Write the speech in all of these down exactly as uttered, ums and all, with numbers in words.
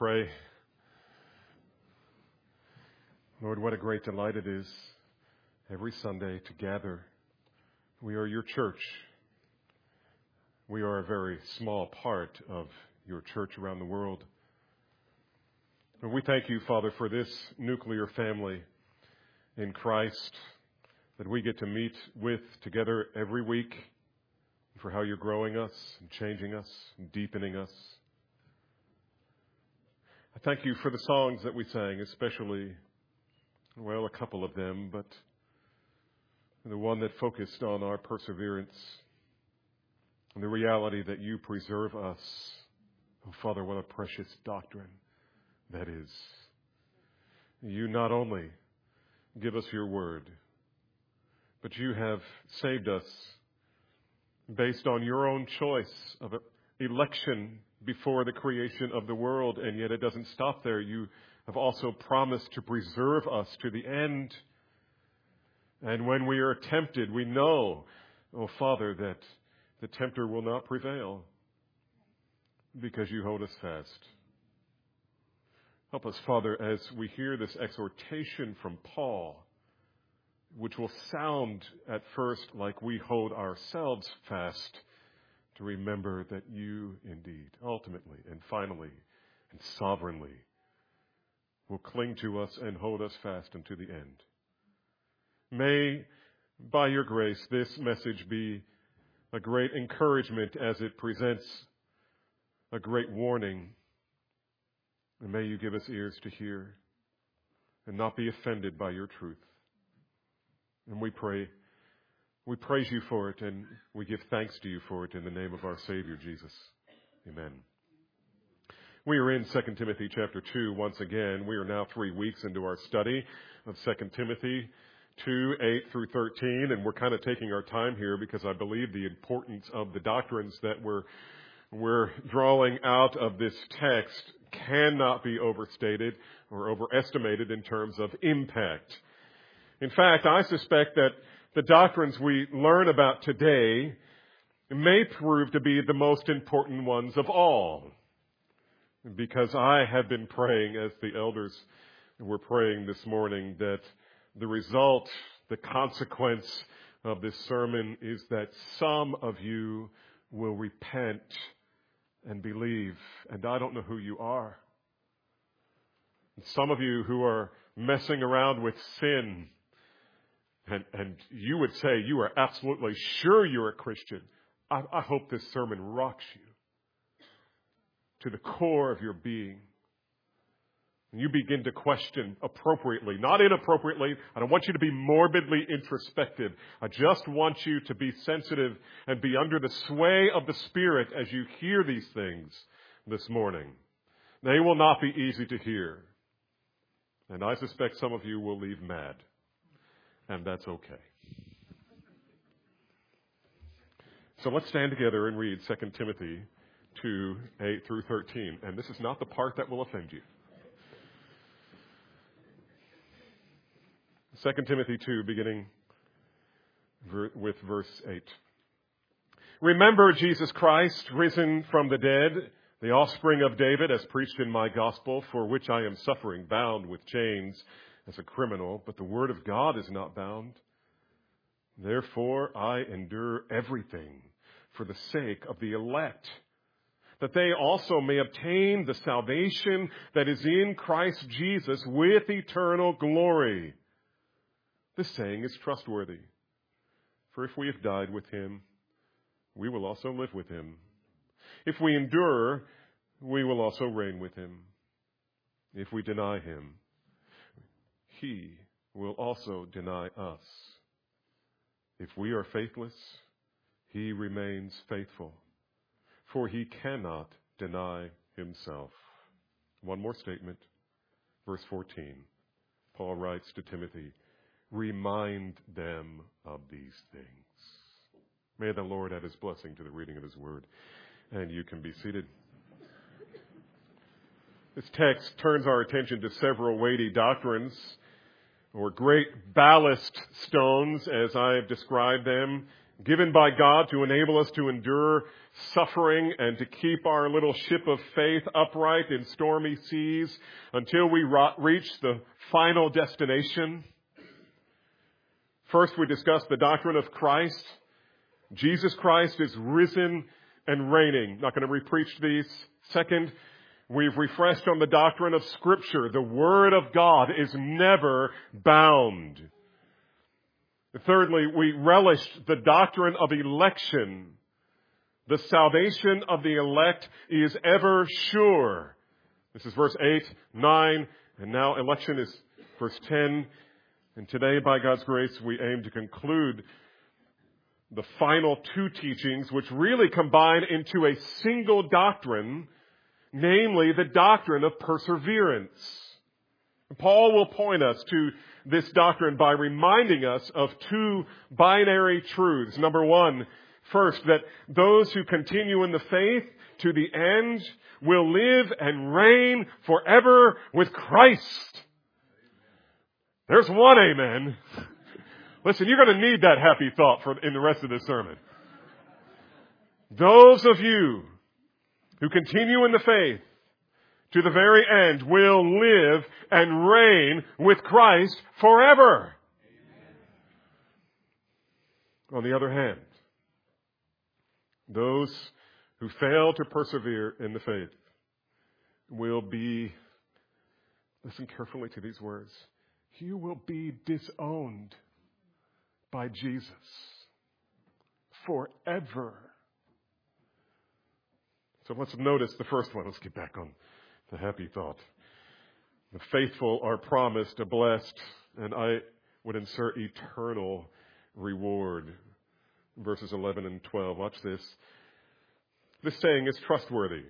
pray. Lord, what a great delight it is every Sunday to gather. We are your church. We are a very small part of your church around the world. And we thank you, Father, for this nuclear family in Christ that we get to meet with together every week, for how you're growing us and changing us and deepening us. I thank you for the songs that we sang, especially, well, a couple of them, but the one that focused on our perseverance and the reality that you preserve us. Oh, Father, what a precious doctrine that is. You not only give us your word, but you have saved us based on your own choice of election before the creation of the world, and yet it doesn't stop there. You have also promised to preserve us to the end. And when we are tempted, we know, oh Father, that the tempter will not prevail because you hold us fast. Help us, Father, as we hear this exhortation from Paul, which will sound at first like we hold ourselves fast, to remember that you indeed, ultimately and finally and sovereignly, will cling to us and hold us fast unto the end. May, by your grace, this message be a great encouragement as it presents a great warning. And may you give us ears to hear and not be offended by your truth. And we pray, we praise you for it, and we give thanks to you for it in the name of our Savior, Jesus. Amen. We are in Second Timothy chapter two once again. We are now three weeks into our study of Second Timothy two, eight through thirteen, and we're kind of taking our time here because I believe the importance of the doctrines that we're, we're drawing out of this text cannot be overstated or overestimated in terms of impact. In fact, I suspect that the doctrines we learn about today may prove to be the most important ones of all. Because I have been praying, as the elders were praying this morning, that the result, the consequence of this sermon is that some of you will repent and believe. And I don't know who you are. Some of you who are messing around with sin, And, and you would say you are absolutely sure you're a Christian. I, I hope this sermon rocks you to the core of your being. And you begin to question appropriately, not inappropriately. I don't want you to be morbidly introspective. I just want you to be sensitive and be under the sway of the Spirit as you hear these things this morning. They will not be easy to hear. And I suspect some of you will leave mad. And that's okay. So let's stand together and read Second Timothy two, eight through thirteen. And this is not the part that will offend you. Second Timothy two, beginning ver- with verse eight. Remember Jesus Christ, risen from the dead, the offspring of David, as preached in my gospel, for which I am suffering, bound with chains, as a criminal, but the word of God is not bound. Therefore, I endure everything for the sake of the elect, that they also may obtain the salvation that is in Christ Jesus with eternal glory. This saying is trustworthy. For if we have died with him, we will also live with him. If we endure, we will also reign with him. If we deny him, he will also deny us. If we are faithless, he remains faithful, for he cannot deny himself. One more statement, verse fourteen. Paul writes to Timothy, remind them of these things. May the Lord add his blessing to the reading of his word. And you can be seated. This text turns our attention to several weighty doctrines, or great ballast stones, as I have described them, given by God to enable us to endure suffering and to keep our little ship of faith upright in stormy seas until we reach the final destination. First, we discussed the doctrine of Christ. Jesus Christ is risen and reigning. Not going to re-preach these. Second, we've refreshed on the doctrine of Scripture. The Word of God is never bound. Thirdly, we relished the doctrine of election. The salvation of the elect is ever sure. This is verse eight, nine, and now election is verse ten. And today, by God's grace, we aim to conclude the final two teachings, which really combine into a single doctrine, namely the doctrine of perseverance. Paul will point us to this doctrine by reminding us of two binary truths. Number one, first, that those who continue in the faith to the end will live and reign forever with Christ. There's one amen. Listen, you're going to need that happy thought for in the rest of this sermon. Those of you who continue in the faith to the very end will live and reign with Christ forever. Amen. On the other hand, those who fail to persevere in the faith will be, listen carefully to these words, you will be disowned by Jesus forever. So let's notice the first one. Let's get back on the happy thought. The faithful are promised a blessed, and I would insert eternal reward. Verses eleven and twelve. Watch this. This saying is trustworthy.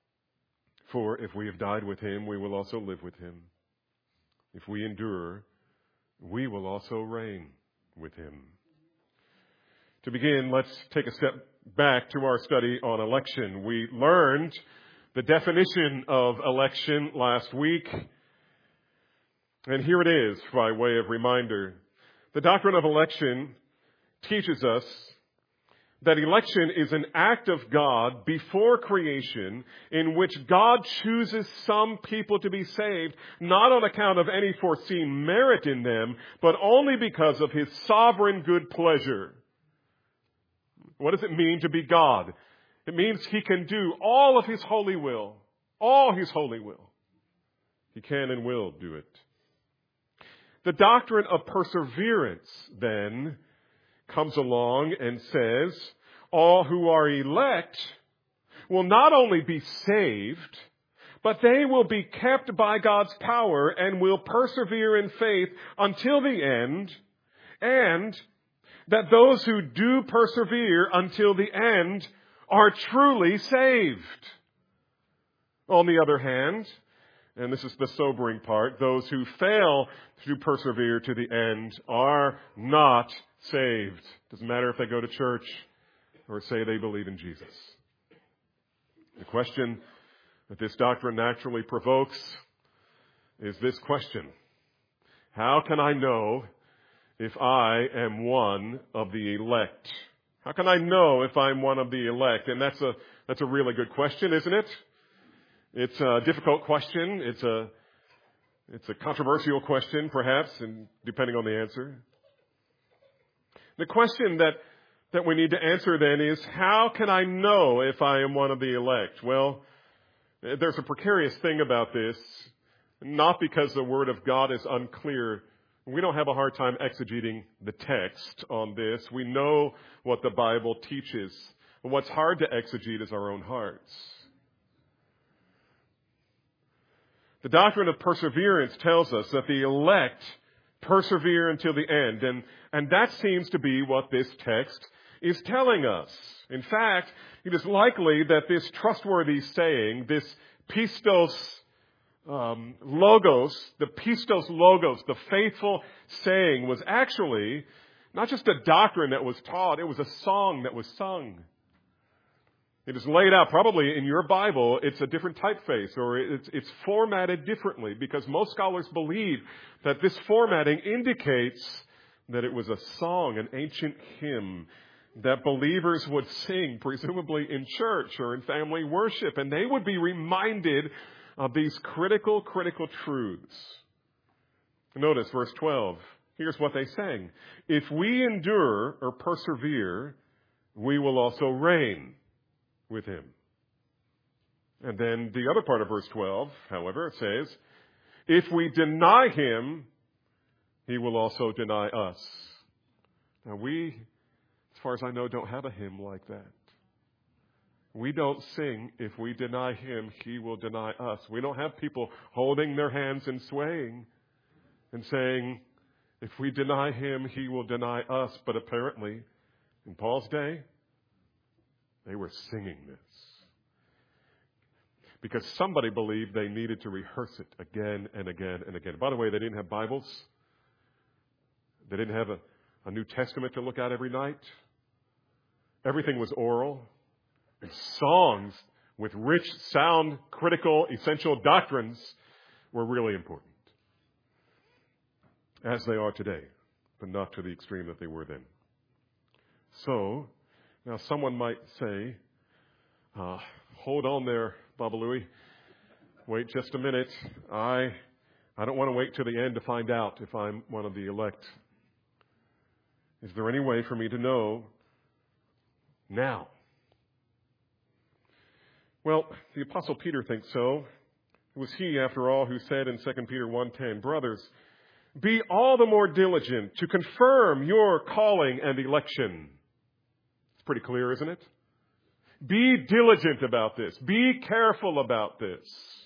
For if we have died with him, we will also live with him. If we endure, we will also reign with him. To begin, let's take a step back to our study on election. We learned the definition of election last week. And here it is by way of reminder. The doctrine of election teaches us that election is an act of God before creation in which God chooses some people to be saved, not on account of any foreseen merit in them, but only because of his sovereign good pleasure. What does it mean to be God? It means he can do all of his holy will. All his holy will. He can and will do it. The doctrine of perseverance, then, comes along and says, all who are elect will not only be saved, but they will be kept by God's power and will persevere in faith until the end, and that those who do persevere until the end are truly saved. On the other hand, and this is the sobering part, those who fail to persevere to the end are not saved. Doesn't matter if they go to church or say they believe in Jesus. The question that this doctrine naturally provokes is this question: how can I know if I am one of the elect? How can I know if I'm one of the elect? And that's a that's a really good question, isn't it? It's a difficult question. It's a it's a controversial question, perhaps, and depending on the answer. The question that, that we need to answer then is, how can I know if I am one of the elect? Well, there's a precarious thing about this, not because the Word of God is unclear. We don't have a hard time exegeting the text on this. We know what the Bible teaches. What's hard to exegete is our own hearts. The doctrine of perseverance tells us that the elect persevere until the end, and, and that seems to be what this text is telling us. In fact, it is likely that this trustworthy saying, this pistos um, logos, the pistos logos, the faithful saying, was actually not just a doctrine that was taught, it was a song that was sung. It is laid out, probably in your Bible, it's a different typeface, or it's, it's formatted differently, because most scholars believe that this formatting indicates that it was a song, an ancient hymn that believers would sing, presumably in church or in family worship, and they would be reminded of these critical, critical truths. Notice verse twelve. Here's what they sang. If we endure or persevere, we will also reign with him. And then the other part of verse twelve, however, it says, if we deny him, he will also deny us. Now we, as far as I know, don't have a hymn like that. We don't sing, if we deny him, he will deny us. We don't have people holding their hands and swaying and saying, if we deny him, he will deny us. But apparently, in Paul's day, they were singing this. Because somebody believed they needed to rehearse it again and again and again. By the way, they didn't have Bibles. They didn't have a, a New Testament to look at every night. Everything was oral. And songs with rich, sound, critical, essential doctrines were really important. As they are today, but not to the extreme that they were then. So, now someone might say, uh, hold on there, Baba Louie. Wait just a minute. I I don't want to wait till the end to find out if I'm one of the elect. Is there any way for me to know now? Well, the Apostle Peter thinks so. It was he, after all, who said in Second Peter one ten, brothers, be all the more diligent to confirm your calling and election. It's pretty clear, isn't it? Be diligent about this. Be careful about this.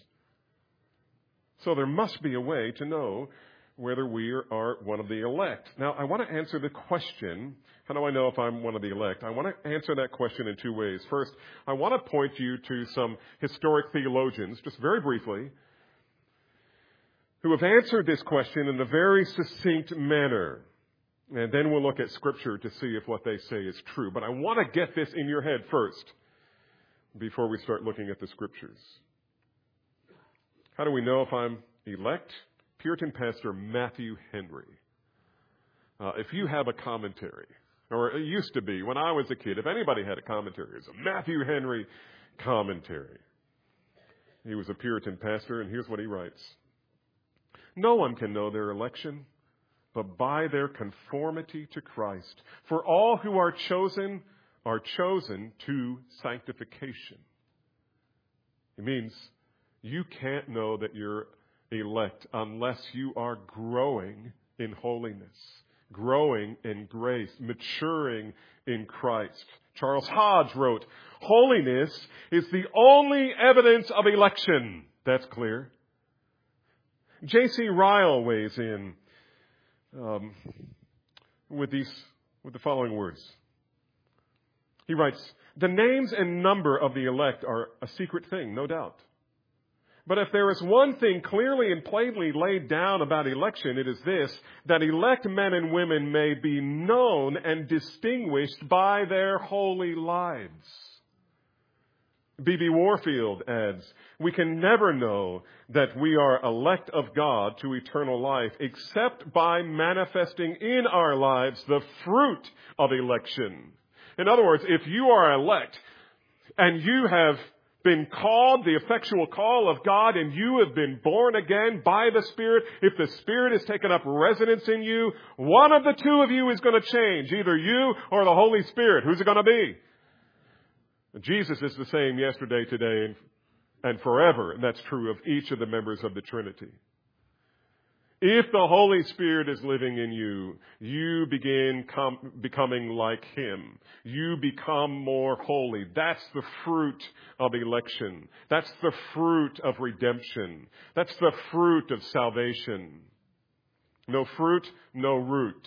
So there must be a way to know whether we are one of the elect. Now, I want to answer the question, how do I know if I'm one of the elect? I want to answer that question in two ways. First, I want to point you to some historic theologians, just very briefly, who have answered this question in a very succinct manner. And then we'll look at Scripture to see if what they say is true. But I want to get this in your head first before we start looking at the Scriptures. How do we know if I'm elect? Puritan pastor Matthew Henry. Uh, if you have a commentary, or it used to be when I was a kid, if anybody had a commentary, it was a Matthew Henry commentary. He was a Puritan pastor, and here's what he writes. No one can know their election but by their conformity to Christ. For all who are chosen are chosen to sanctification. It means you can't know that you're elect unless you are growing in holiness, growing in grace, maturing in Christ. Charles Hodge wrote, holiness is the only evidence of election. That's clear. J C Ryle weighs in um, with these with the following words. He writes, the names and number of the elect are a secret thing, no doubt. But if there is one thing clearly and plainly laid down about election, it is this, that elect men and women may be known and distinguished by their holy lives. B B Warfield adds, we can never know that we are elect of God to eternal life except by manifesting in our lives the fruit of election. In other words, if you are elect and you have been called, the effectual call of God, and you have been born again by the Spirit, if the Spirit has taken up residence in you, one of the two of you is going to change, either you or the Holy Spirit. Who's it going to be? Jesus is the same yesterday, today, and, and forever. And that's true of each of the members of the Trinity. If the Holy Spirit is living in you, you begin com- becoming like Him. You become more holy. That's the fruit of election. That's the fruit of redemption. That's the fruit of salvation. No fruit, no root.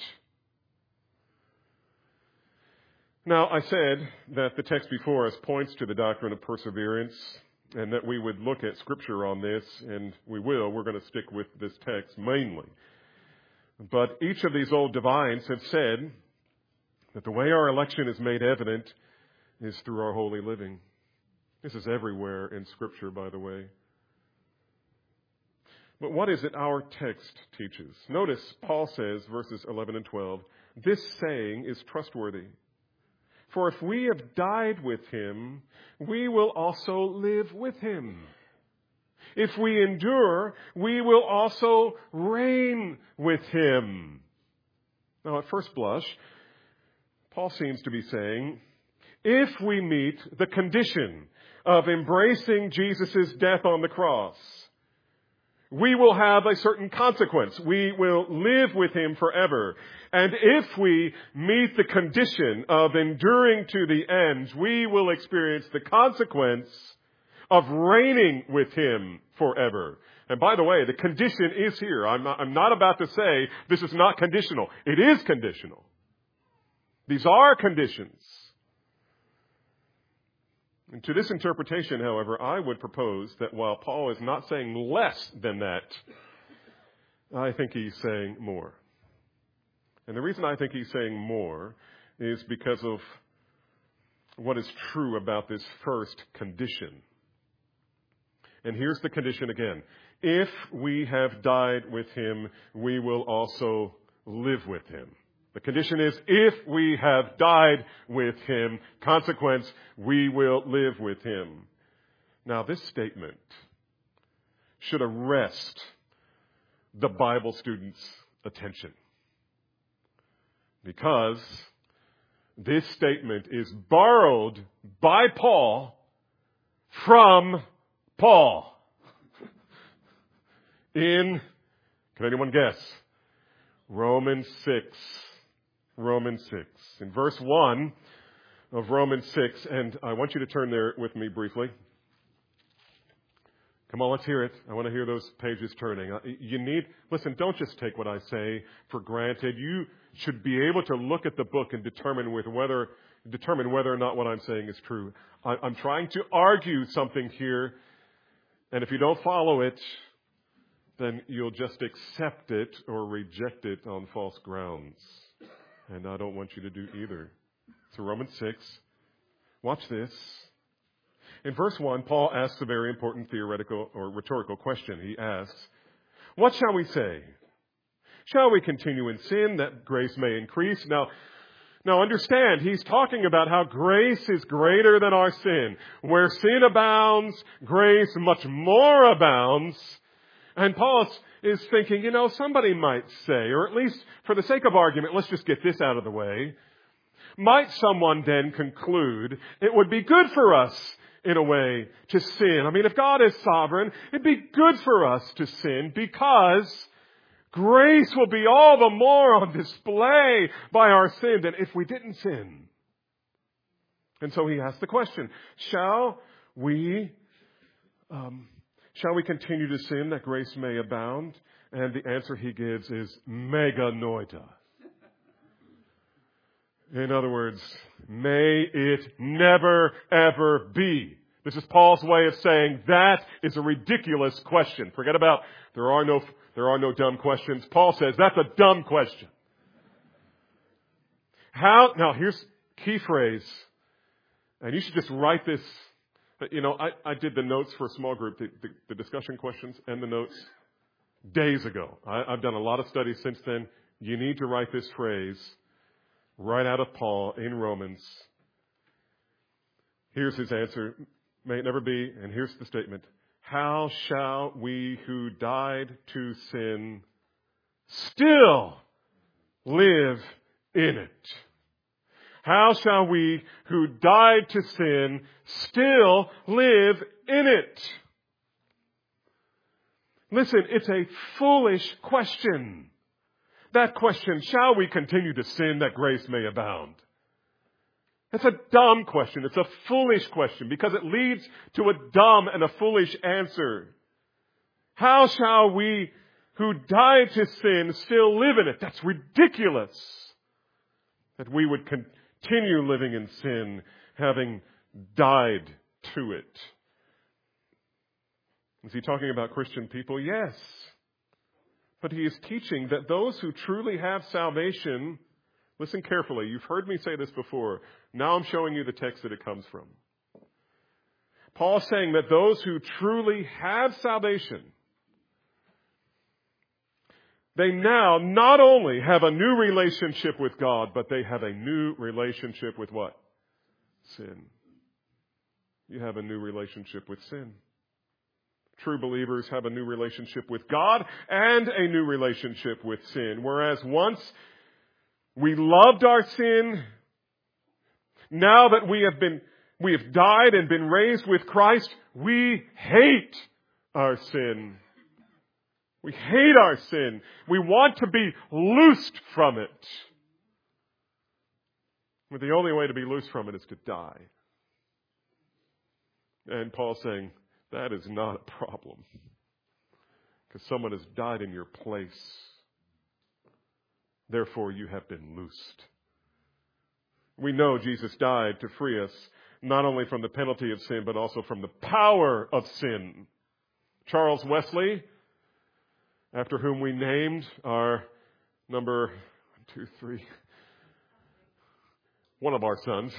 Now, I said that the text before us points to the doctrine of perseverance and that we would look at Scripture on this, and we will. We're going to stick with this text mainly. But each of these old divines have said that the way our election is made evident is through our holy living. This is everywhere in Scripture, by the way. But what is it our text teaches? Notice Paul says, verses eleven and twelve, this saying is trustworthy. For if we have died with him, we will also live with him. If we endure, we will also reign with him. Now, at first blush, Paul seems to be saying, if we meet the condition of embracing Jesus' death on the cross, we will have a certain consequence. We will live with him forever. And if we meet the condition of enduring to the end, we will experience the consequence of reigning with him forever. And by the way, the condition is here. I'm not, I'm not about to say this is not conditional. It is conditional. These are conditions. And to this interpretation, however, I would propose that while Paul is not saying less than that, I think he's saying more. And the reason I think he's saying more is because of what is true about this first condition. And here's the condition again. If we have died with him, we will also live with him. The condition is, if we have died with him, consequence, we will live with him. Now, this statement should arrest the Bible student's attention, because this statement is borrowed by Paul from Paul. In, can anyone guess? Romans six. Romans six. In verse one of Romans six, and I want you to turn there with me briefly. Come on, let's hear it. I want to hear those pages turning. You need, listen, don't just take what I say for granted. You should be able to look at the book and determine with whether, determine whether or not what I'm saying is true. I, I'm trying to argue something here, and if you don't follow it, then you'll just accept it or reject it on false grounds. And I don't want you to do either. So Romans six, watch this. In verse one, Paul asks a very important theoretical or rhetorical question. He asks, what shall we say? Shall we continue in sin that grace may increase? Now, now understand, he's talking about how grace is greater than our sin. Where sin abounds, grace much more abounds. And Paul is thinking, you know, somebody might say, or at least for the sake of argument, let's just get this out of the way. Might someone then conclude it would be good for us, in a way, to sin? I mean, if God is sovereign, it'd be good for us to sin because grace will be all the more on display by our sin than if we didn't sin. And so he asks the question, shall we... Um, Shall we continue to sin that grace may abound? And the answer he gives is meganoita. In other words, may it never, ever be. This is Paul's way of saying that is a ridiculous question. Forget about there are no, there are no dumb questions. Paul says that's a dumb question. How, now here's key phrase, and you should just write this. You know, I, I did the notes for a small group, the, the, the discussion questions and the notes days ago. I, I've done a lot of studies since then. You need to write this phrase right out of Paul in Romans. Here's his answer. May it never be. And here's the statement. How shall we who died to sin still live in it? How shall we who died to sin still live in it? Listen, it's a foolish question. That question, shall we continue to sin that grace may abound? It's a dumb question. It's a foolish question because it leads to a dumb and a foolish answer. How shall we who died to sin still live in it? That's ridiculous. That we would continue Continue living in sin, having died to it. Is he talking about Christian people? Yes. But he is teaching that those who truly have salvation, listen carefully, you've heard me say this before. Now I'm showing you the text that it comes from. Paul's saying that those who truly have salvation, they now not only have a new relationship with God, but they have a new relationship with what? sin. You have a new relationship with sin. True believers have a new relationship with God and a new relationship with sin. Whereas once we loved our sin, now that we have been, we have died and been raised with Christ, we hate our sin. We hate our sin. We want to be loosed from it. But the only way to be loosed from it is to die. And Paul's saying, that is not a problem. Because someone has died in your place. Therefore, you have been loosed. We know Jesus died to free us, not only from the penalty of sin, but also from the power of sin. Charles Wesley, after whom we named our number one, two, three, one of our sons.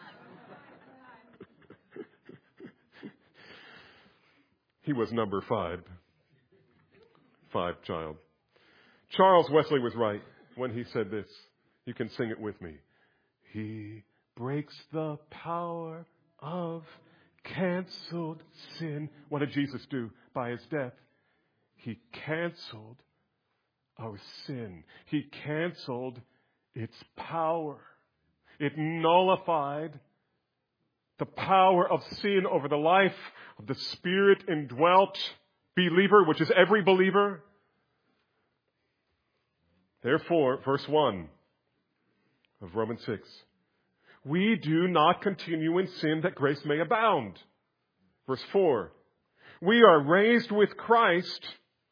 He was number five. Five child. Charles Wesley was right when he said this. You can sing it with me. He breaks the power of canceled sin. What did Jesus do by his death? He canceled our sin. He canceled its power. It nullified the power of sin over the life of the Spirit indwelt believer, which is every believer. Therefore, verse one of Romans six, we do not continue in sin that grace may abound. Verse four, we are raised with Christ,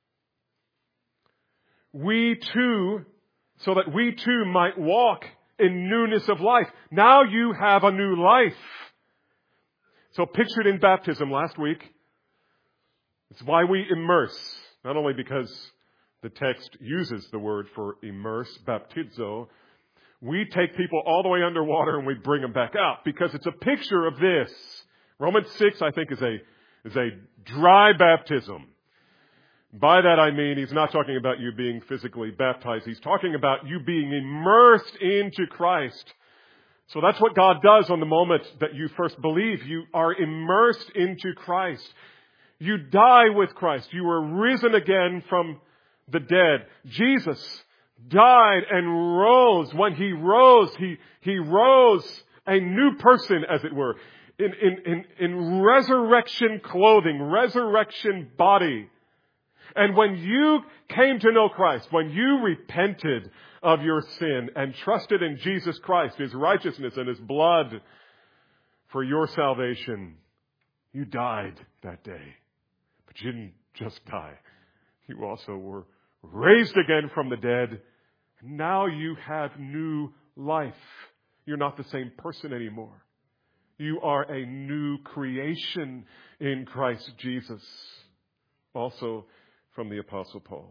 we too, so that we too might walk in newness of life. Now you have a new life. So pictured in baptism last week, it's why we immerse, not only because the text uses the word for immerse, baptizo. We take people all the way underwater and we bring them back out because it's a picture of this. Romans six, I think, is a, is a dry baptism. By that I mean he's not talking about you being physically baptized. He's talking about you being immersed into Christ. So that's what God does on the moment that you first believe. You are immersed into Christ. You die with Christ. You were risen again from the dead. Jesus died and rose. When he rose, he, he rose a new person, as it were, in, in, in, in resurrection clothing, resurrection body. And when you came to know Christ, when you repented of your sin and trusted in Jesus Christ, His righteousness and His blood for your salvation, you died that day. But you didn't just die. You also were raised again from the dead. Now you have new life. You're not the same person anymore. You are a new creation in Christ Jesus. Also from the Apostle Paul.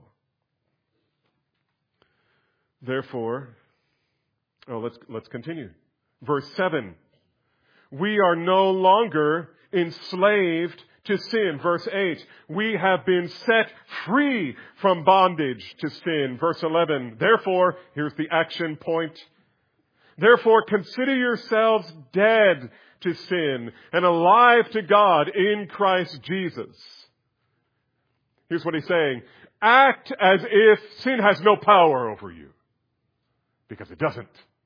Therefore, oh, let's, let's continue. Verse seven. We are no longer enslaved to sin. Verse eight. We have been set free from bondage to sin. Verse eleven. Therefore, here's the action point. Therefore, consider yourselves dead to sin and alive to God in Christ Jesus. Here's what he's saying. Act as if sin has no power over you. Because it doesn't.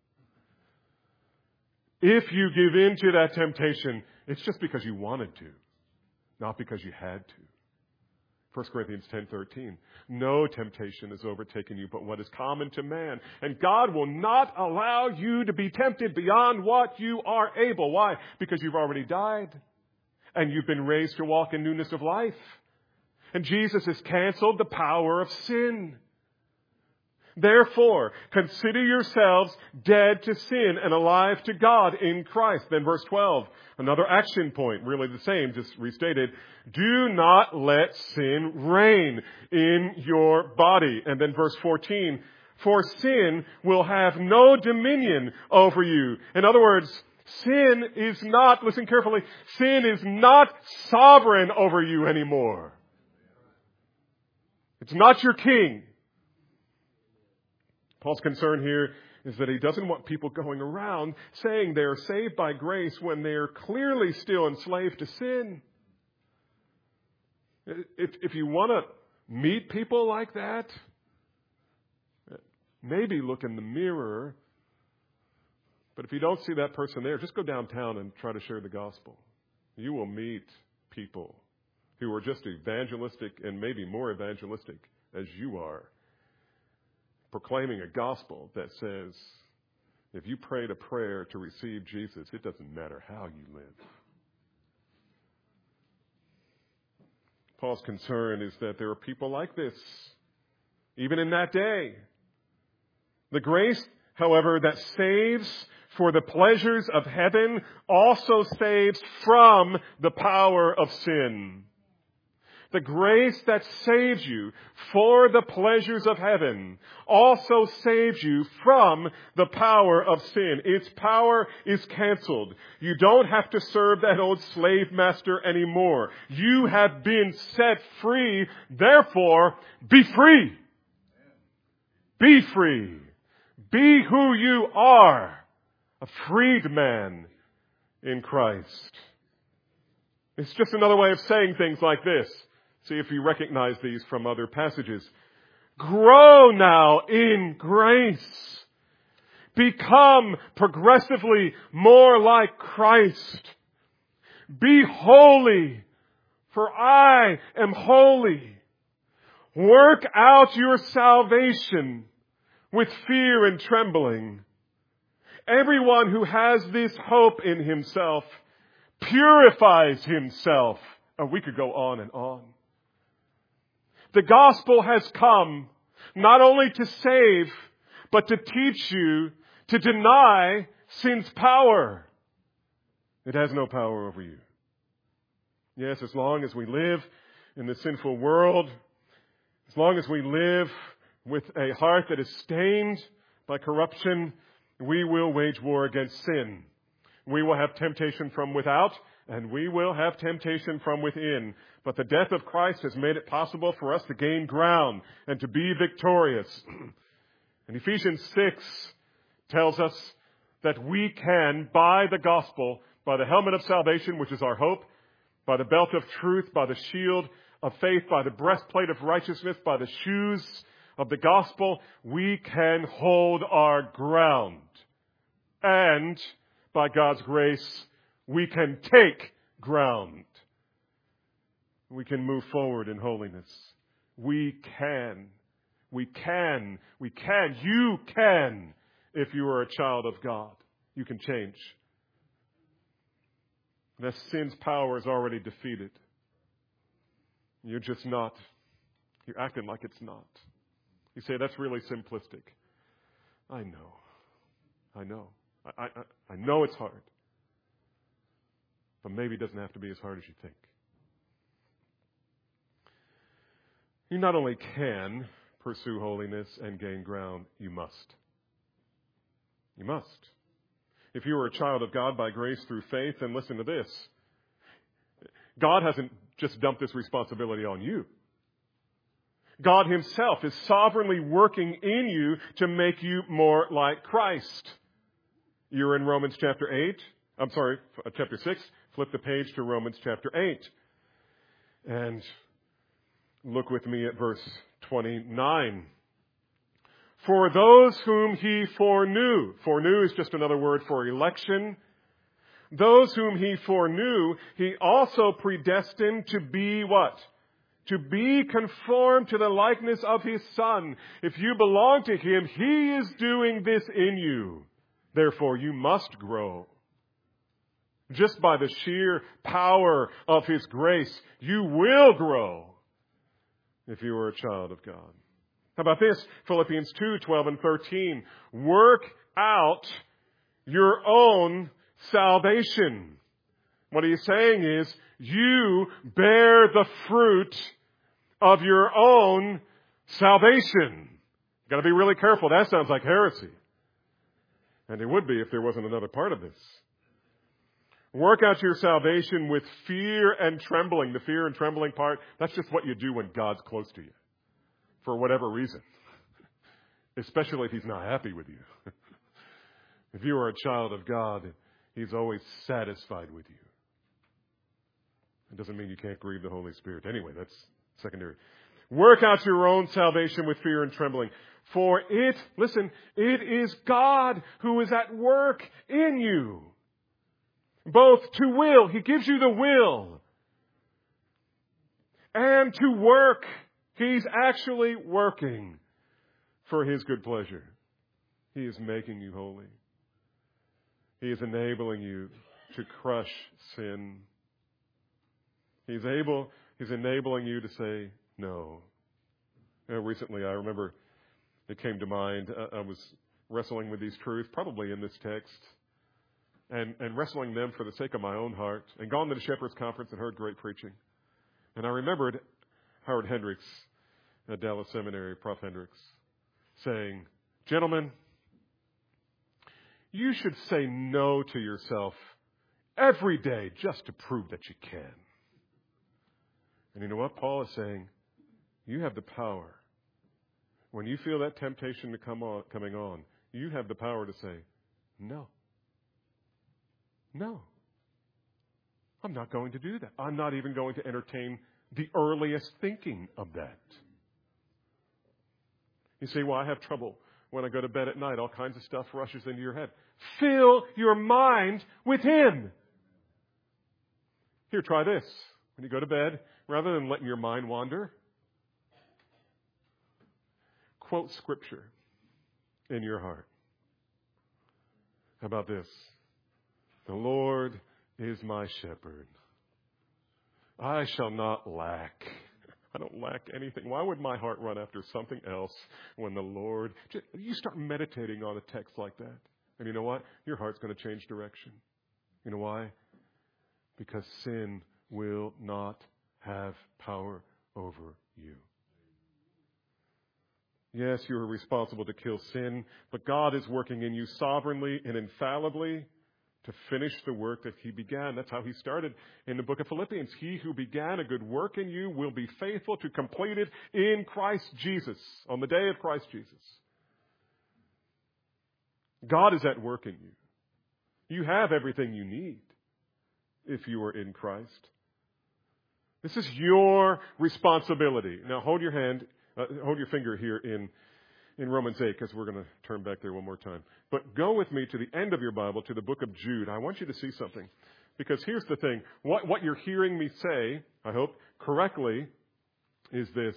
If you give in to that temptation, it's just because you wanted to, not because you had to. First Corinthians ten thirteen. No temptation has overtaken you but what is common to man. And God will not allow you to be tempted beyond what you are able. Why? Because you've already died. And you've been raised to walk in newness of life. And Jesus has canceled the power of sin. Therefore, consider yourselves dead to sin and alive to God in Christ. Then verse twelve, another action point, really the same, just restated. Do not let sin reign in your body. And then verse fourteen, for sin will have no dominion over you. In other words, sin is not, listen carefully, sin is not sovereign over you anymore. It's not your king. Paul's concern here is that he doesn't want people going around saying they're saved by grace when they're clearly still enslaved to sin. If, if you want to meet people like that, maybe look in the mirror. But if you don't see that person there, just go downtown and try to share the gospel. You will meet people who are just evangelistic and maybe more evangelistic as you are, proclaiming a gospel that says, if you prayed a prayer to receive Jesus, it doesn't matter how you live. Paul's concern is that there are people like this, even in that day. The grace, however, that saves for the pleasures of heaven also saves from the power of sin. The grace that saves you for the pleasures of heaven also saves you from the power of sin. Its power is canceled. You don't have to serve that old slave master anymore. You have been set free. Therefore, be free. Be free. Be who you are, a freed man in Christ. It's just another way of saying things like this. See if you recognize these from other passages. Grow now in grace. Become progressively more like Christ. Be holy, for I am holy. Work out your salvation with fear and trembling. Everyone who has this hope in himself purifies himself. And we could go on and on. The gospel has come not only to save, but to teach you to deny sin's power. It has no power over you. Yes, as long as we live in the sinful world, as long as we live with a heart that is stained by corruption, we will wage war against sin. We will have temptation from without, and we will have temptation from within. But the death of Christ has made it possible for us to gain ground and to be victorious. And Ephesians six tells us that we can, by the gospel, by the helmet of salvation, which is our hope, by the belt of truth, by the shield of faith, by the breastplate of righteousness, by the shoes of the gospel, we can hold our ground. And by God's grace, we can take ground. We can move forward in holiness. We can. We can. We can. You can. If you are a child of God, you can change. That sin's power is already defeated. You're just not. You're acting like it's not. You say, that's really simplistic. I know. I know. I, I, I know it's hard. But maybe it doesn't have to be as hard as you think. You not only can pursue holiness and gain ground, you must. You must. If you are a child of God by grace through faith, then listen to this. God hasn't just dumped this responsibility on you. God himself is sovereignly working in you to make you more like Christ. You're in Romans chapter eight. I'm sorry, chapter six. Flip the page to Romans chapter eight. And look with me at verse twenty-nine. For those whom he foreknew. Foreknew is just another word for election. Those whom he foreknew, he also predestined to be what? To be conformed to the likeness of his Son. If you belong to him, he is doing this in you. Therefore, you must grow. Just by the sheer power of his grace, you will grow if you are a child of God. How about this? Philippians two, twelve and thirteen. Work out your own salvation. What he's saying is, you bear the fruit of your own salvation. You've got to be really careful. That sounds like heresy. And it would be if there wasn't another part of this. Work out your salvation with fear and trembling. The fear and trembling part, that's just what you do when God's close to you. For whatever reason. Especially if he's not happy with you. If you are a child of God, He's always satisfied with you. It doesn't mean you can't grieve the Holy Spirit. Anyway, that's secondary. Work out your own salvation with fear and trembling. For it, listen, it is God who is at work in you. Both to will, He gives you the will. And to work, He's actually working for His good pleasure. He is making you holy. He is enabling you to crush sin. He's able, He's enabling you to say no. You know, recently, I remember it came to mind, I, I was wrestling with these truths, probably in this text, and, and wrestling them for the sake of my own heart, and gone to the Shepherd's Conference and heard great preaching. And I remembered Howard Hendricks at Dallas Seminary, Professor Hendricks, saying, "Gentlemen, you should say no to yourself every day just to prove that you can." And you know what Paul is saying? You have the power. When you feel that temptation to come on, coming on, you have the power to say, no. No. I'm not going to do that. I'm not even going to entertain the earliest thinking of that. You say, well, I have trouble when I go to bed at night. All kinds of stuff rushes into your head. Fill your mind with Him. Here, try this. When you go to bed, rather than letting your mind wander, quote Scripture in your heart. How about this? The Lord is my shepherd. I shall not lack. I don't lack anything. Why would my heart run after something else when the Lord... You start meditating on a text like that. And you know what? Your heart's going to change direction. You know why? Because sin will not have power over you. Yes, you are responsible to kill sin, but God is working in you sovereignly and infallibly to finish the work that He began. That's how He started in the book of Philippians. He who began a good work in you will be faithful to complete it in Christ Jesus, on the day of Christ Jesus. God is at work in you. You have everything you need if you are in Christ. This is your responsibility. Now hold your hand, uh, hold your finger here in in Romans eight, because we're going to turn back there one more time. But go with me to the end of your Bible, to the book of Jude. I want you to see something. Because here's the thing. What, what you're hearing me say, I hope, correctly, is this.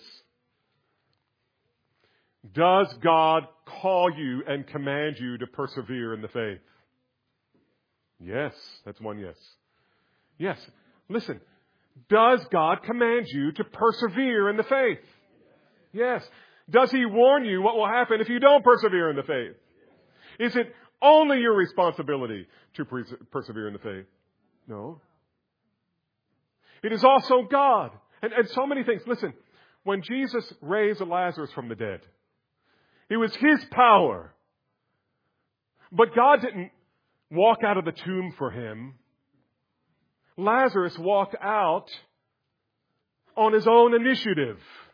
Does God call you and command you to persevere in the faith? Yes, that's one yes. Yes, listen. Does God command you to persevere in the faith? Yes. Does He warn you what will happen if you don't persevere in the faith? Is it only your responsibility to pers- persevere in the faith? No. It is also God. And, and so many things. Listen, when Jesus raised Lazarus from the dead, it was His power. But God didn't walk out of the tomb for him. Lazarus walked out on his own initiative.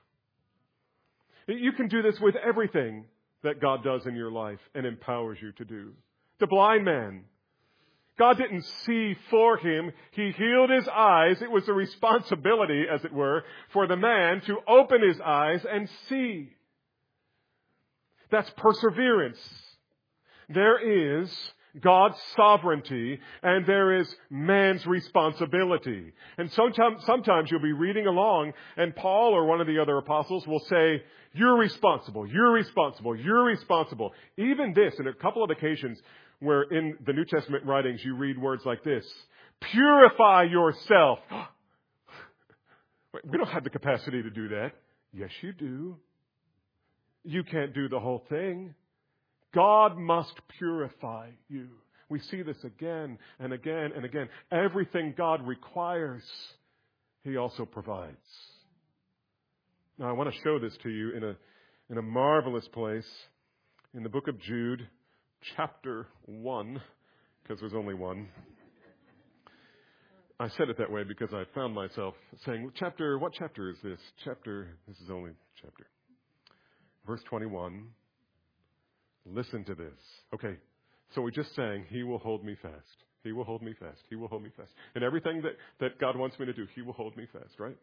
You can do this with everything that God does in your life and empowers you to do. The blind man, God didn't see for him. He healed his eyes. It was a responsibility, as it were, for the man to open his eyes and see. That's perseverance. There is God's sovereignty and there is man's responsibility. And sometimes, sometimes you'll be reading along and Paul or one of the other apostles will say, you're responsible, you're responsible, you're responsible. Even this, in a couple of occasions where in the New Testament writings you read words like this, purify yourself. We don't have the capacity to do that. Yes, you do. You can't do the whole thing. God must purify you. We see this again and again and again. Everything God requires, He also provides. Now, I want to show this to you in a, in a marvelous place in the book of Jude, chapter one, because there's only one. I said it that way because I found myself saying, chapter, what chapter is this? Chapter, this is only chapter. Verse twenty-one. Listen to this. Okay, So we just sang, He will hold me fast. He will hold me fast. He will hold me fast. And everything that, that God wants me to do, He will hold me fast, right?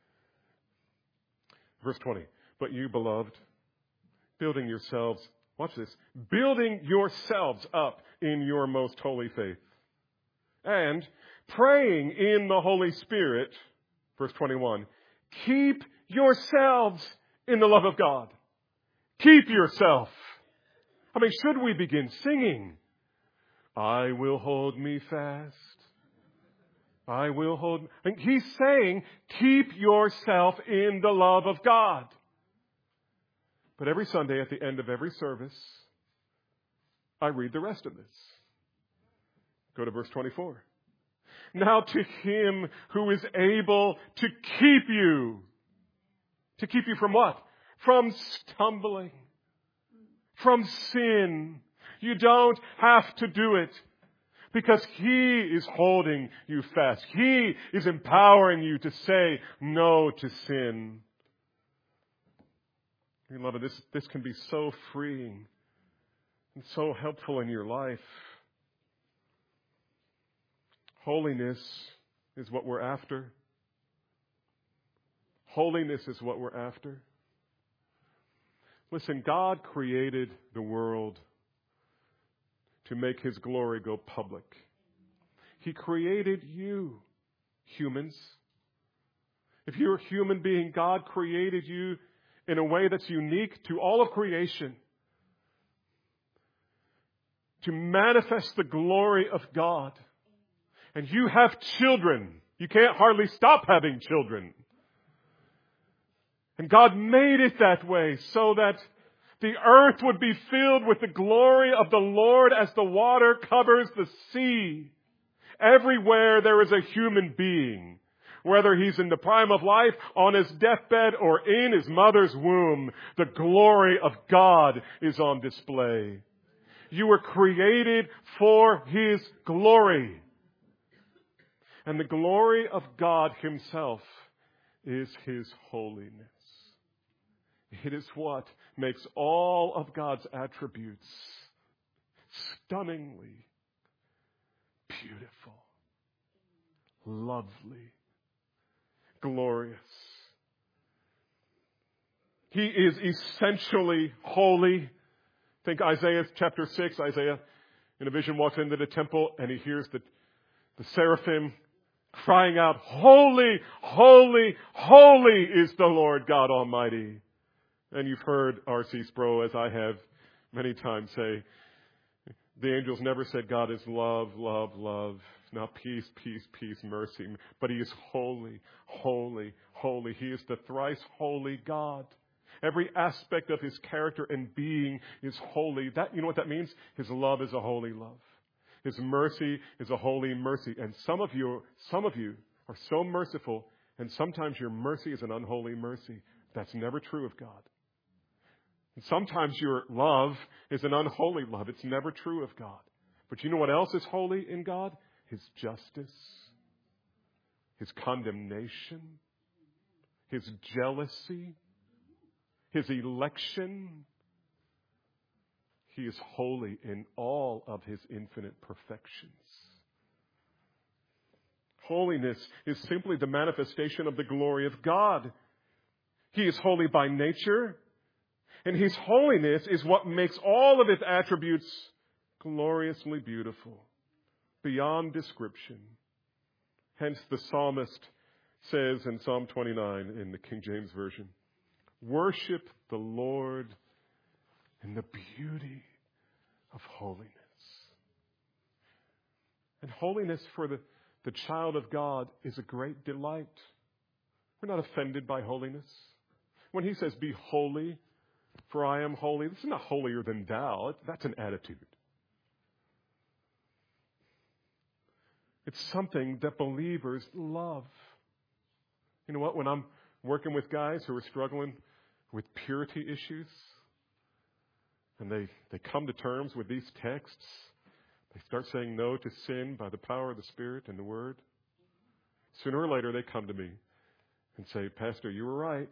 Verse twenty. But you, beloved, building yourselves, watch this, building yourselves up in your most holy faith. And praying in the Holy Spirit, verse twenty-one, keep yourselves in the love of God. Keep yourself. I mean, should we begin singing, I will hold me fast. I will hold. And he's saying, keep yourself in the love of God. But every Sunday at the end of every service, I read the rest of this. Go to verse twenty-four. Now to Him who is able to keep you. To keep you from what? From stumbling. From sin. You don't have to do it. Because He is holding you fast. He is empowering you to say no to sin. Beloved, this, this can be so freeing and so helpful in your life. Holiness is what we're after. Holiness is what we're after. Listen, God created the world to make His glory go public. He created you, humans. If you're a human being, God created you in a way that's unique to all of creation. To manifest the glory of God. And you have children. You can't hardly stop having children. And God made it that way so that the earth would be filled with the glory of the Lord as the water covers the sea. Everywhere there is a human being, whether he's in the prime of life, on his deathbed, or in his mother's womb, the glory of God is on display. You were created for His glory. And the glory of God Himself is His holiness. It is what makes all of God's attributes stunningly beautiful, lovely, glorious. He is essentially holy. Think Isaiah chapter six. Isaiah in a vision walks into the temple and he hears the, the seraphim crying out, holy, holy, holy is the Lord God Almighty. And you've heard R C Sproul, as I have many times, say, the angels never said God is love, love, love. Now peace, peace, peace, mercy. But He is holy, holy, holy. He is the thrice holy God. Every aspect of His character and being is holy. That, you know what that means? His love is a holy love. His mercy is a holy mercy. And some of you, some of you are so merciful, and sometimes your mercy is an unholy mercy. That's never true of God. And sometimes your love is an unholy love. It's never true of God. But you know what else is holy in God? His justice, His condemnation, His jealousy, His election. He is holy in all of His infinite perfections. Holiness is simply the manifestation of the glory of God. He is holy by nature, and His holiness is what makes all of His attributes gloriously beautiful, beyond description. Hence the psalmist says in Psalm twenty-nine in the King James Version, worship the Lord in the beauty of holiness. And holiness for the, the child of God is a great delight. We're not offended by holiness. When He says, be holy, for I am holy, this is not holier than thou. That's an attitude. It's something that believers love. You know what? When I'm working with guys who are struggling with purity issues, and they, they come to terms with these texts, they start saying no to sin by the power of the Spirit and the Word. Sooner or later, they come to me and say, Pastor, you were right.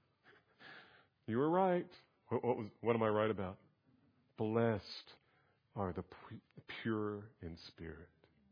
You were right. What, what, was, what am I right about? Blessed are the pure in spirit.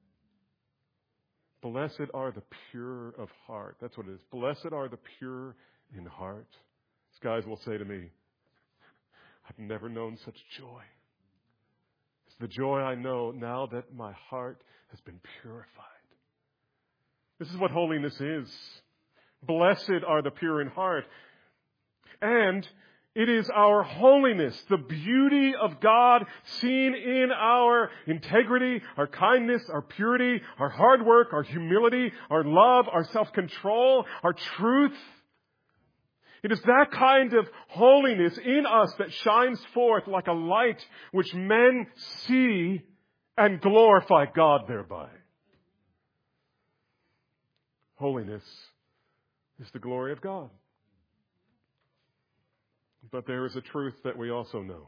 Blessed are the pure of heart. That's what it is. Blessed are the pure in heart. These guys will say to me, I've never known such joy. It's the joy I know now that my heart has been purified. This is what holiness is. Blessed are the pure in heart. And it is our holiness, the beauty of God seen in our integrity, our kindness, our purity, our hard work, our humility, our love, our self-control, our truth. It is that kind of holiness in us that shines forth like a light which men see and glorify God thereby. Holiness is the glory of God. But there is a truth that we also know.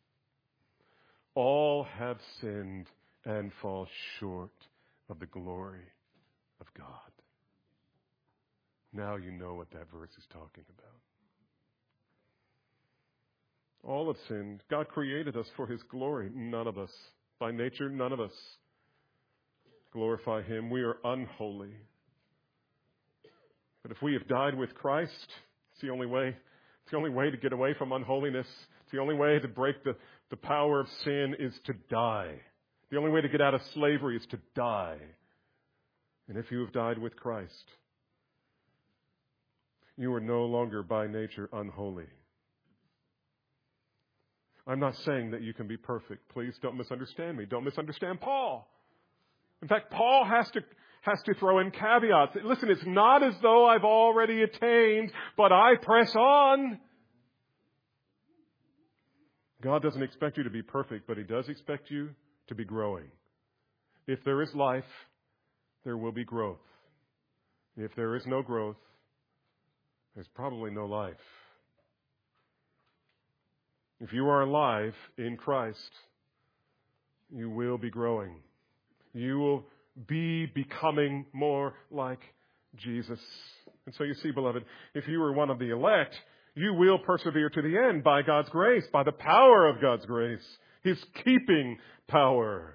All have sinned and fall short of the glory of God. Now you know what that verse is talking about. All have sinned. God created us for His glory. None of us. By nature, none of us glorify Him. We are unholy. But if we have died with Christ, it's the only way. It's the only way to get away from unholiness. It's the only way to break the, the power of sin is to die. The only way to get out of slavery is to die. And if you have died with Christ, you are no longer by nature unholy. I'm not saying that you can be perfect. Please don't misunderstand me. Don't misunderstand Paul. In fact, Paul has to has to throw in caveats. Listen, it's not as though I've already attained, but I press on. God doesn't expect you to be perfect, but He does expect you to be growing. If there is life, there will be growth. If there is no growth, there's probably no life. If you are alive in Christ, you will be growing. You will be becoming more like Jesus. And so you see, beloved, if you are one of the elect, you will persevere to the end by God's grace, by the power of God's grace, His keeping power.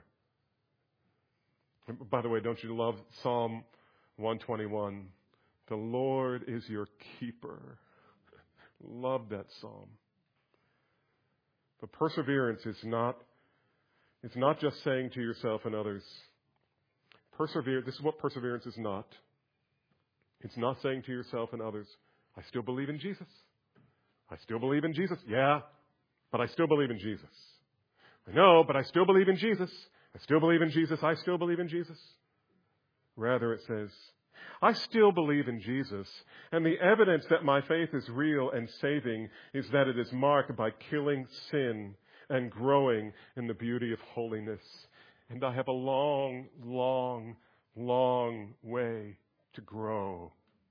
By the way, don't you love Psalm one twenty-one? The Lord is your keeper. Love that psalm. But perseverance is not, it's not just saying to yourself and others, persevere. This is what perseverance is not. It's not saying to yourself and others, I still believe in Jesus. I still believe in Jesus. Yeah, but I still believe in Jesus. I know, but I still believe in Jesus. I still believe in Jesus. I still believe in Jesus. Rather, it says, I still believe in Jesus, and the evidence that my faith is real and saving is that it is marked by killing sin and growing in the beauty of holiness. And I have a long, long, long way to grow.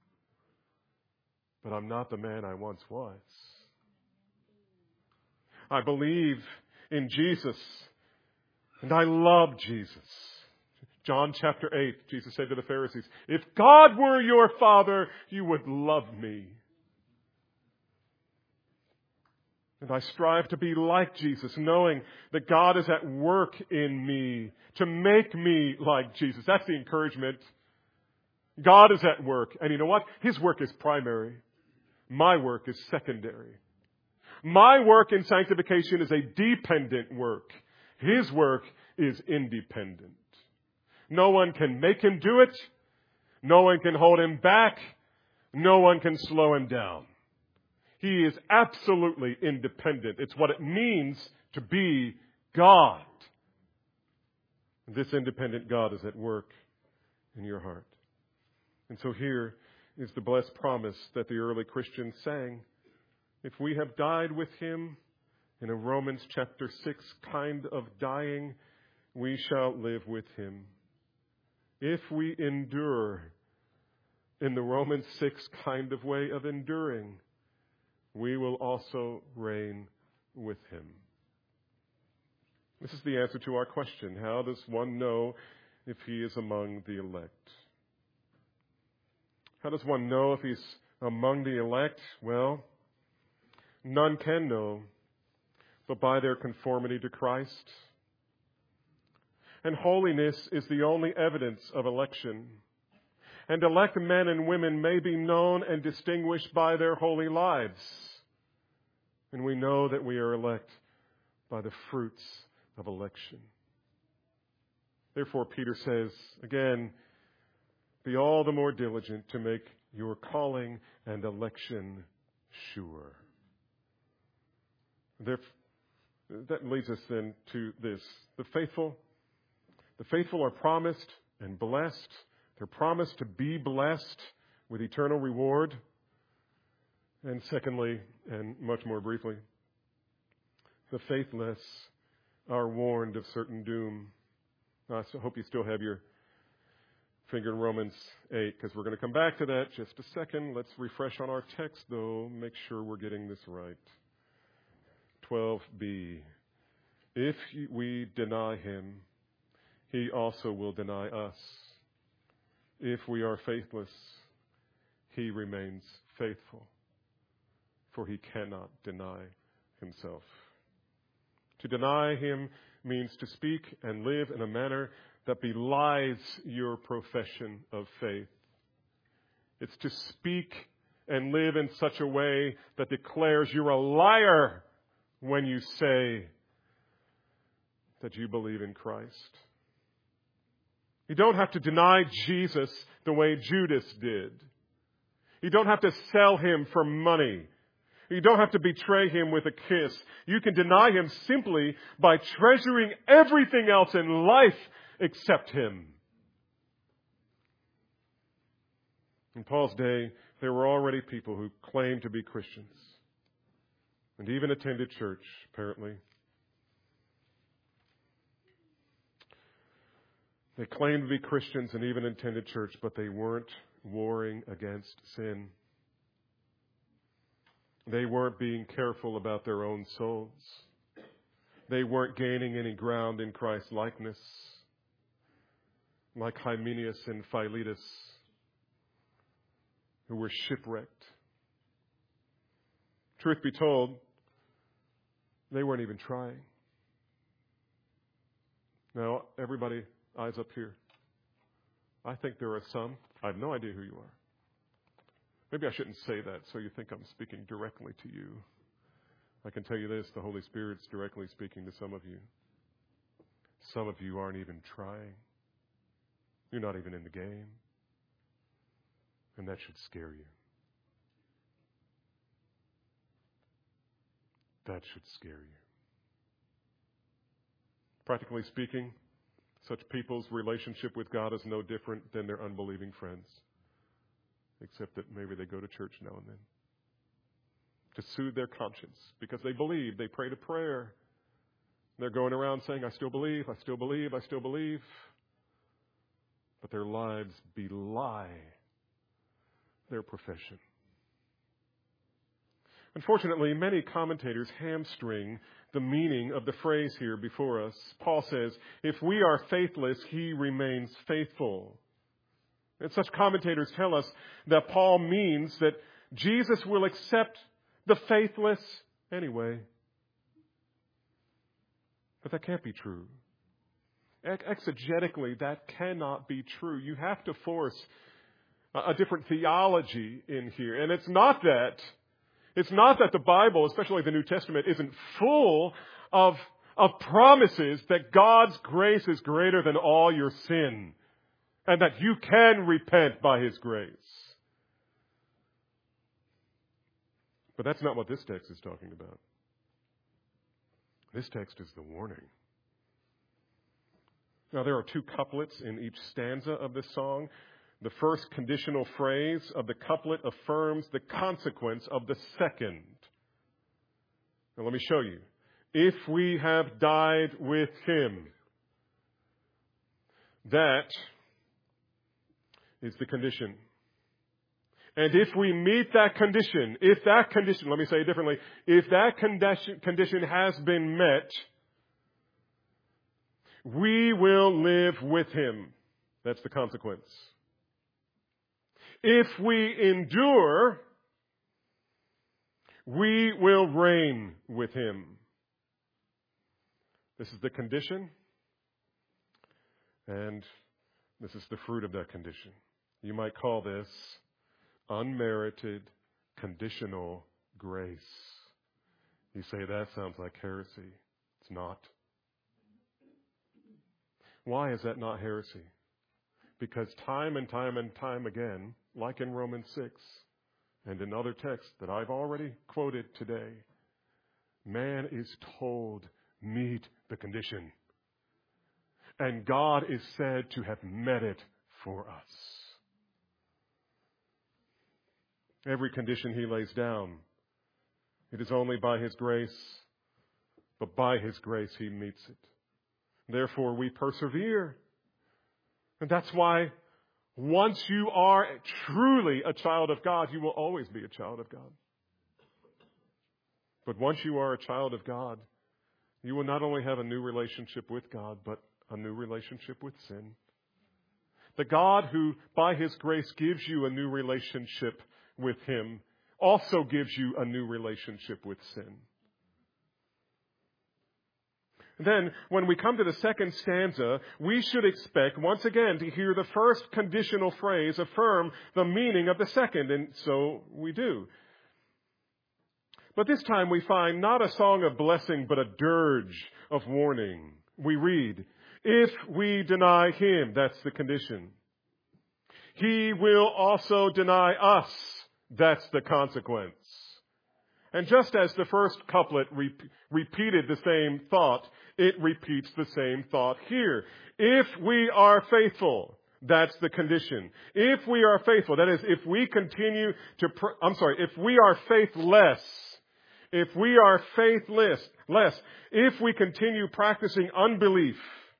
But I'm not the man I once was. I believe in Jesus, and I love Jesus. John chapter eight, Jesus said to the Pharisees, if God were your Father, you would love me. And I strive to be like Jesus, knowing that God is at work in me to make me like Jesus. That's the encouragement. God is at work. And you know what? His work is primary. My work is secondary. My work in sanctification is a dependent work. His work is independent. No one can make him do it. No one can hold him back. No one can slow him down. He is absolutely independent. It's what it means to be God. This independent God is at work in your heart. And so here is the blessed promise that the early Christians sang. If we have died with Him in a Romans chapter six kind of dying, we shall live with Him. If we endure in the Romans six kind of way of enduring, we will also reign with Him. This is the answer to our question. How does one know if he is among the elect? How does one know if he's among the elect? Well, none can know but by their conformity to Christ. And holiness is the only evidence of election. And elect men and women may be known and distinguished by their holy lives. And we know that we are elect by the fruits of election. Therefore, Peter says, again, be all the more diligent to make your calling and election sure. There, that leads us then to this. The faithful, the faithful are promised and blessed. They're promised to be blessed with eternal reward. And secondly, and much more briefly, the faithless are warned of certain doom. I hope you still have your finger in Romans eight, because we're going to come back to that just a second. Let's refresh on our text, though. Make sure we're getting this right. twelve b. If we deny him, he also will deny us. If we are faithless, he remains faithful, for he cannot deny himself. To deny him means to speak and live in a manner that belies your profession of faith. It's to speak and live in such a way that declares you're a liar when you say that you believe in Christ. You don't have to deny Jesus the way Judas did. You don't have to sell him for money. You don't have to betray him with a kiss. You can deny him simply by treasuring everything else in life except him. In Paul's day, there were already people who claimed to be Christians and even attended church, apparently. They claimed to be Christians and even attended church, but they weren't warring against sin. They weren't being careful about their own souls. They weren't gaining any ground in Christ's likeness, like Hymenaeus and Philetus, who were shipwrecked. Truth be told, they weren't even trying. Now, everybody, eyes up here. I think there are some. I have no idea who you are. Maybe I shouldn't say that so you think I'm speaking directly to you. I can tell you this, the Holy Spirit's directly speaking to some of you. Some of you aren't even trying. You're not even in the game. And that should scare you. That should scare you. Practically speaking, such people's relationship with God is no different than their unbelieving friends, except that maybe they go to church now and then to soothe their conscience because they believe. They prayed a prayer. They're going around saying, I still believe, I still believe, I still believe. But their lives belie their profession. Unfortunately, many commentators hamstring the meaning of the phrase here before us. Paul says, if we are faithless, he remains faithful. And such commentators tell us that Paul means that Jesus will accept the faithless anyway. But that can't be true. Exegetically, that cannot be true. You have to force a different theology in here. And it's not that, it's not that the Bible, especially the New Testament, isn't full of, of promises that God's grace is greater than all your sin and that you can repent by His grace. But that's not what this text is talking about. This text is the warning. Now, there are two couplets in each stanza of this song. The first conditional phrase of the couplet affirms the consequence of the second. Now, let me show you. If we have died with Him, that is the condition. And if we meet that condition, if that condition, let me say it differently, if that condition, condition has been met, we will live with Him. That's the consequence. If we endure, we will reign with Him. This is the condition. And this is the fruit of that condition. You might call this unmerited conditional grace. You say that sounds like heresy. It's not. Why is that not heresy? Because time and time and time again, like in Romans six and in other texts that I've already quoted today, man is told, meet the condition. And God is said to have met it for us. Every condition he lays down, it is only by his grace, but by his grace he meets it. Therefore we persevere. And that's why once you are truly a child of God, you will always be a child of God. But once you are a child of God, you will not only have a new relationship with God, but a new relationship with sin. The God who, by his grace, gives you a new relationship with him also gives you a new relationship with sin. Then, when we come to the second stanza, we should expect, once again, to hear the first conditional phrase affirm the meaning of the second, and so we do. But this time we find not a song of blessing, but a dirge of warning. We read, if we deny him, that's the condition. He will also deny us, that's the consequence. And just as the first couplet re- repeated the same thought, it repeats the same thought here. If we are faithful, that's the condition. If we are faithful, that is, if we continue to, pr- I'm sorry, if we are faithless, if we are faithless, less, if we continue practicing unbelief,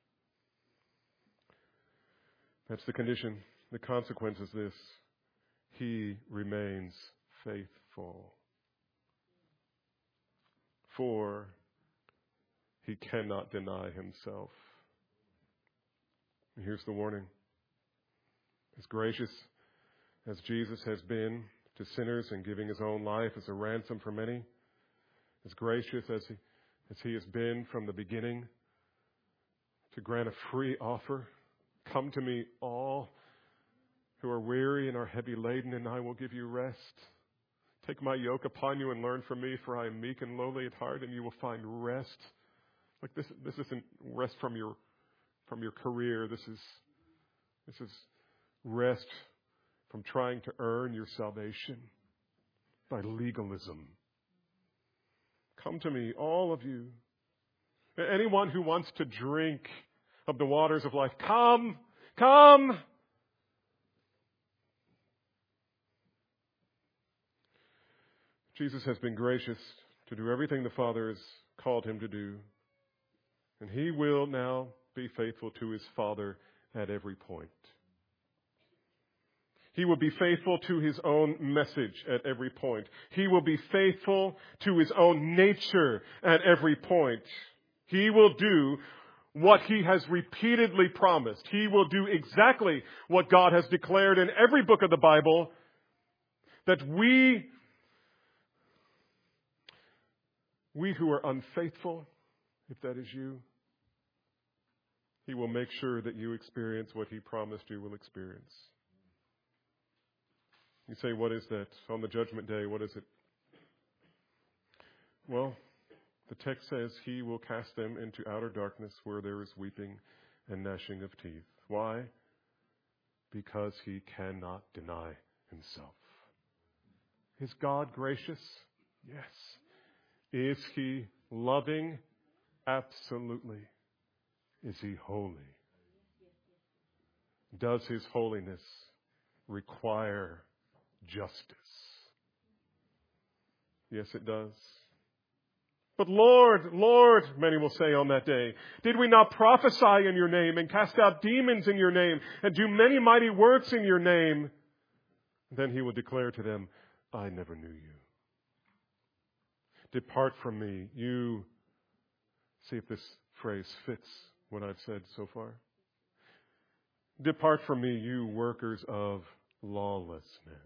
that's the condition. The consequence is this: he remains faithful. For he cannot deny himself. And here's the warning. As gracious as Jesus has been to sinners in giving his own life as a ransom for many, as gracious as he, as he has been from the beginning to grant a free offer, come to me all who are weary and are heavy laden, and I will give you rest. Take my yoke upon you and learn from me, for I am meek and lowly at heart, and you will find rest. Like this, this isn't rest from your from your career. This is this is rest from trying to earn your salvation by legalism. Come to me, all of you. Anyone who wants to drink of the waters of life, come, come. Jesus has been gracious to do everything the Father has called him to do. And he will now be faithful to his Father at every point. He will be faithful to his own message at every point. He will be faithful to his own nature at every point. He will do what he has repeatedly promised. He will do exactly what God has declared in every book of the Bible, that we We who are unfaithful, if that is you, he will make sure that you experience what he promised you will experience. You say, what is that? On the judgment day, what is it? Well, the text says he will cast them into outer darkness where there is weeping and gnashing of teeth. Why? Because he cannot deny himself. Is God gracious? Yes. Is he loving? Absolutely. Is he holy? Does his holiness require justice? Yes, it does. But Lord, Lord, many will say on that day, did we not prophesy in your name and cast out demons in your name and do many mighty works in your name? Then he will declare to them, I never knew you. Depart from me, you. See if this phrase fits what I've said so far. Depart from me, you workers of lawlessness.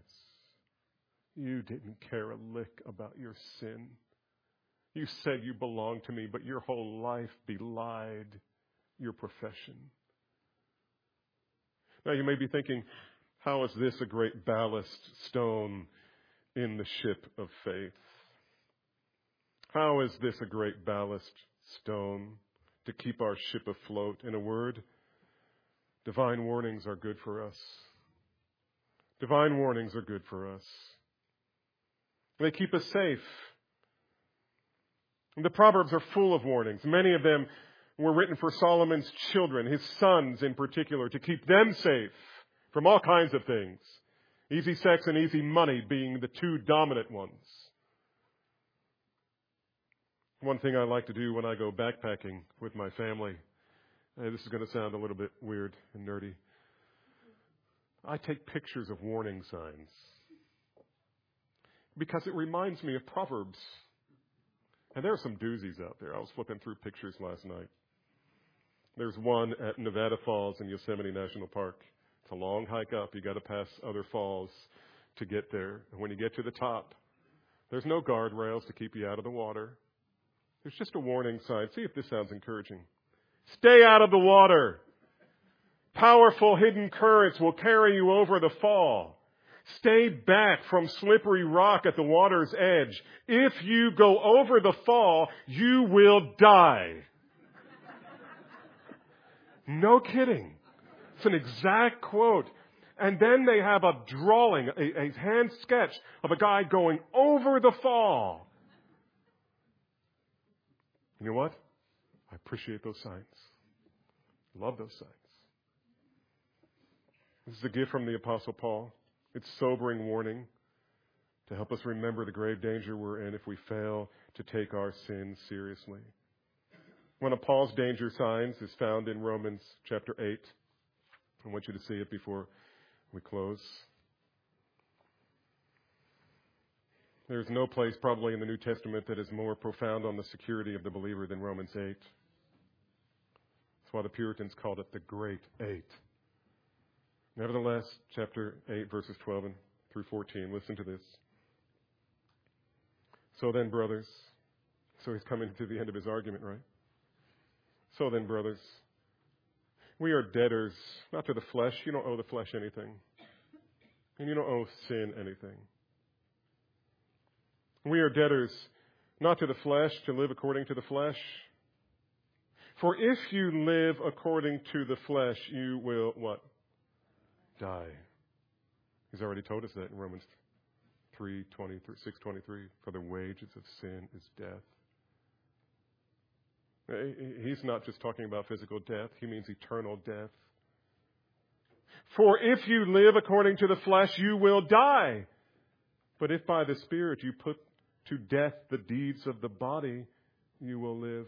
You didn't care a lick about your sin. You said you belonged to me, but your whole life belied your profession. Now you may be thinking, how is this a great ballast stone in the ship of faith? How is this a great ballast stone to keep our ship afloat? In a word, divine warnings are good for us. Divine warnings are good for us. They keep us safe. The Proverbs are full of warnings. Many of them were written for Solomon's children, his sons in particular, to keep them safe from all kinds of things. Easy sex and easy money being the two dominant ones. One thing I like to do when I go backpacking with my family, hey, this is going to sound a little bit weird and nerdy. I take pictures of warning signs because it reminds me of Proverbs. And there are some doozies out there. I was flipping through pictures last night. There's one at Nevada Falls in Yosemite National Park. It's a long hike up. You got to pass other falls to get there. And when you get to the top, there's no guardrails to keep you out of the water. There's just a warning sign. See if this sounds encouraging. Stay out of the water. Powerful hidden currents will carry you over the fall. Stay back from slippery rock at the water's edge. If you go over the fall, you will die. No kidding. It's an exact quote. And then they have a drawing, a, a hand sketch of a guy going over the fall. You know what? I appreciate those signs. Love those signs. This is a gift from the Apostle Paul. It's sobering warning to help us remember the grave danger we're in if we fail to take our sins seriously. One of Paul's danger signs is found in Romans chapter eight. I want you to see it before we close. There's no place probably in the New Testament that is more profound on the security of the believer than Romans eight. That's why the Puritans called it the Great Eight. Nevertheless, chapter eight, verses twelve and through fourteen. Listen to this. So then, brothers. So he's coming to the end of his argument, right? So then, brothers. We are debtors, not to the flesh. You don't owe the flesh anything. And you don't owe sin anything. We are debtors, not to the flesh, to live according to the flesh. For if you live according to the flesh, you will what? Die. He's already told us that in Romans three twenty-three, six twenty-three. For the wages of sin is death. He's not just talking about physical death. He means eternal death. For if you live according to the flesh, you will die. But if by the Spirit you put to death the deeds of the body, you will live.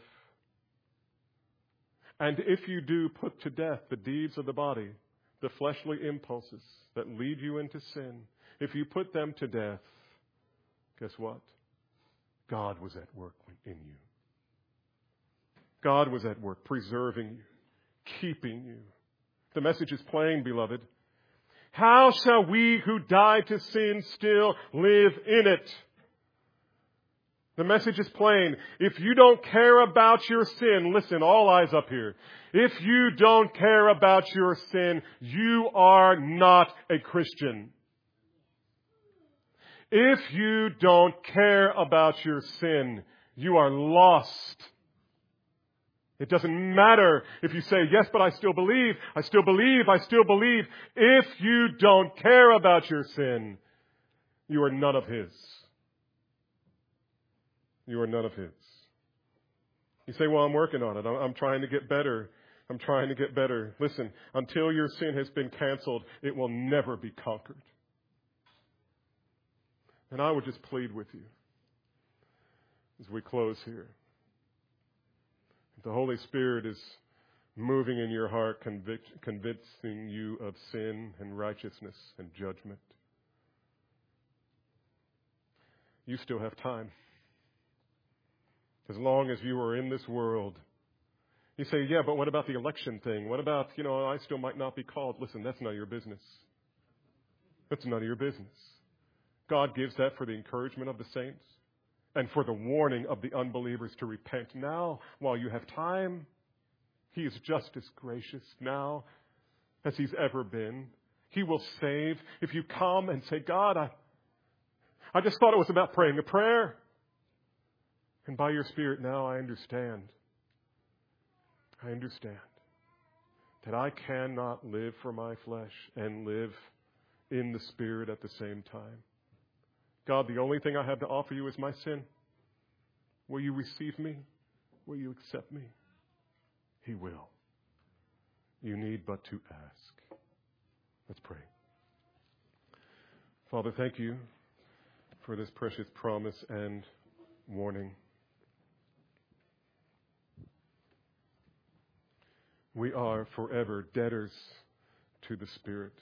And if you do put to death the deeds of the body, the fleshly impulses that lead you into sin, if you put them to death, guess what? God was at work in you. God was at work preserving you, keeping you. The message is plain, beloved. How shall we who died to sin still live in it? The message is plain. If you don't care about your sin, listen, all eyes up here. If you don't care about your sin, you are not a Christian. If you don't care about your sin, you are lost. It doesn't matter if you say, yes, but I still believe, I still believe, I still believe. If you don't care about your sin, you are none of His. You are none of His. You say, well, I'm working on it. I'm trying to get better. I'm trying to get better. Listen, until your sin has been canceled, it will never be conquered. And I would just plead with you as we close here. The Holy Spirit is moving in your heart, convict, convincing you of sin and righteousness and judgment. You still have time. As long as you are in this world. You say, yeah, but what about the election thing? What about, you know, I still might not be called. Listen, that's none of your business. That's none of your business. God gives that for the encouragement of the saints and for the warning of the unbelievers to repent. Now, while you have time, He is just as gracious. Now, as he's ever been. He will save. If you come and say, God, I, I just thought it was about praying a prayer. And by your Spirit now I understand. I understand that I cannot live for my flesh and live in the Spirit at the same time. God, the only thing I have to offer you is my sin. Will you receive me? Will you accept me? He will. You need but to ask. Let's pray. Father, thank you for this precious promise and warning. We are forever debtors to the Spirit.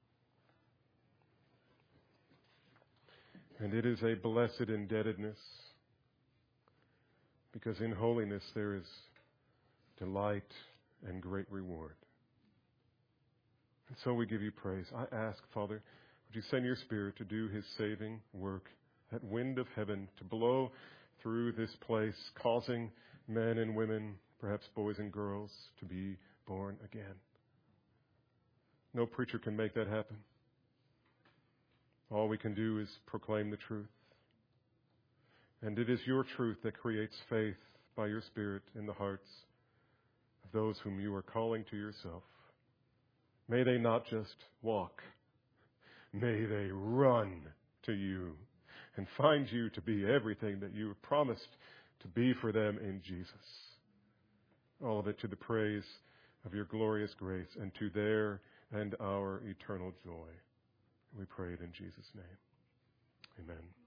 And it is a blessed indebtedness, because in holiness there is delight and great reward. And so we give you praise. I ask, Father, would you send your Spirit to do his saving work, that wind of heaven to blow through this place, causing men and women, perhaps boys and girls, to be born again. No preacher can make that happen. All we can do is proclaim the truth. And it is your truth that creates faith by your Spirit in the hearts of those whom you are calling to yourself. May they not just walk. May they run to you and find you to be everything that you have promised to be for them in Jesus. All of it to the praise of your glorious grace and to their and our eternal joy. We pray it in Jesus' name. Amen.